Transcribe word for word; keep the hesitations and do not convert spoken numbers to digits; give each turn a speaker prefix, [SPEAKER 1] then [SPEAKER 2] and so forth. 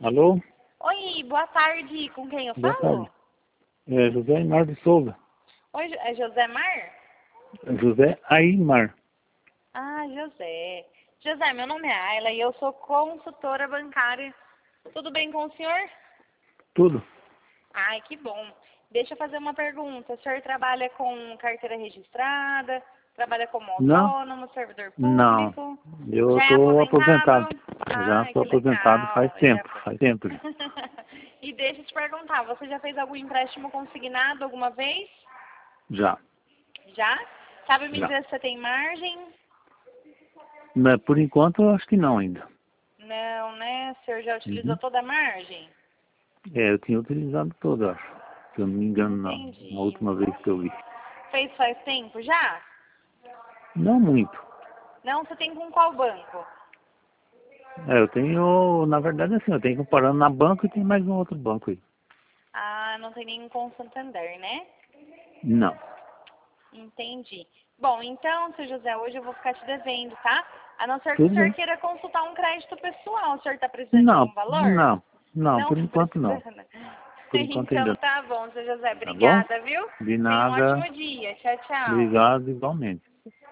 [SPEAKER 1] Alô?
[SPEAKER 2] Oi, boa tarde. Com quem eu
[SPEAKER 1] Boa
[SPEAKER 2] falo?
[SPEAKER 1] tarde. É José Aymar de Souza.
[SPEAKER 2] Oi, é José Mar?
[SPEAKER 1] José Aymar.
[SPEAKER 2] Ah, José. José, meu nome é Ayla e eu sou consultora bancária. Tudo bem com o senhor?
[SPEAKER 1] Tudo?
[SPEAKER 2] Ai, que bom. Deixa eu fazer uma pergunta. O senhor trabalha com carteira registrada? Trabalha como
[SPEAKER 1] Não?
[SPEAKER 2] autônomo, servidor
[SPEAKER 1] Não.
[SPEAKER 2] público?
[SPEAKER 1] Eu
[SPEAKER 2] Já é
[SPEAKER 1] estou aposentado.
[SPEAKER 2] aposentado?
[SPEAKER 1] Já
[SPEAKER 2] Ai,
[SPEAKER 1] estou
[SPEAKER 2] que
[SPEAKER 1] aposentado
[SPEAKER 2] legal.
[SPEAKER 1] faz
[SPEAKER 2] Já...
[SPEAKER 1] tempo, faz tempo.
[SPEAKER 2] E deixa eu te perguntar, você já fez algum empréstimo consignado alguma vez?
[SPEAKER 1] Já,
[SPEAKER 2] Já? Sabe me
[SPEAKER 1] já.
[SPEAKER 2] dizer se você tem margem?
[SPEAKER 1] Mas, por enquanto eu acho que não ainda.
[SPEAKER 2] Não, né? O senhor já utilizou
[SPEAKER 1] Uhum.
[SPEAKER 2] toda a margem?
[SPEAKER 1] É, eu tinha utilizado todo, acho. Se eu não me engano, não. Na
[SPEAKER 2] Entendi.
[SPEAKER 1] última vez que eu vi.
[SPEAKER 2] Fez faz tempo já?
[SPEAKER 1] Não muito.
[SPEAKER 2] Não, você tem com qual banco?
[SPEAKER 1] É, eu tenho, na verdade, assim, eu tenho comparando na banca e tem mais um outro banco aí.
[SPEAKER 2] Ah, não tem nenhum com Santander, né?
[SPEAKER 1] Não.
[SPEAKER 2] Entendi. Bom, então, seu José, hoje eu vou ficar te devendo, tá? A não ser que o
[SPEAKER 1] Tudo
[SPEAKER 2] senhor
[SPEAKER 1] bem.
[SPEAKER 2] queira consultar um crédito pessoal. O senhor está precisando de algum
[SPEAKER 1] Não,
[SPEAKER 2] valor?
[SPEAKER 1] não. Não,
[SPEAKER 2] Não
[SPEAKER 1] por
[SPEAKER 2] está
[SPEAKER 1] enquanto não.
[SPEAKER 2] precisando.
[SPEAKER 1] Por enquanto ainda
[SPEAKER 2] Então
[SPEAKER 1] não.
[SPEAKER 2] tá bom, seu José.
[SPEAKER 1] Tá bom?
[SPEAKER 2] Obrigada, viu?
[SPEAKER 1] De
[SPEAKER 2] Tenha um
[SPEAKER 1] nada.
[SPEAKER 2] ótimo dia. Tchau, tchau.
[SPEAKER 1] Obrigado igualmente.